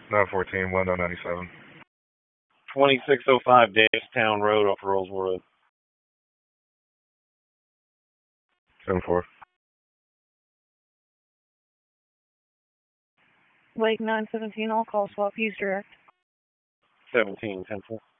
914, 1097. 2605 Davestown Road off Rollsville Road. 10-4. Lake 917, all call swap, use direct. 17, 10-4.